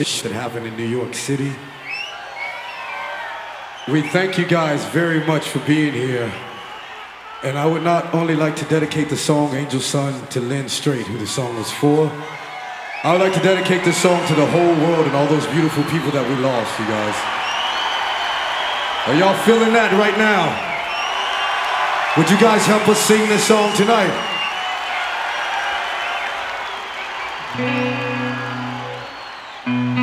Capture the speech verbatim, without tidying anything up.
that happened in New York City. We thank you guys very much for being here. And I would not only like to dedicate the song Angel Sun to Lynn Strait, who the song was for. I would like to dedicate this song to the whole world and all those beautiful people that we lost, you guys. Are y'all feeling that right now? Would you guys help us sing this song tonight?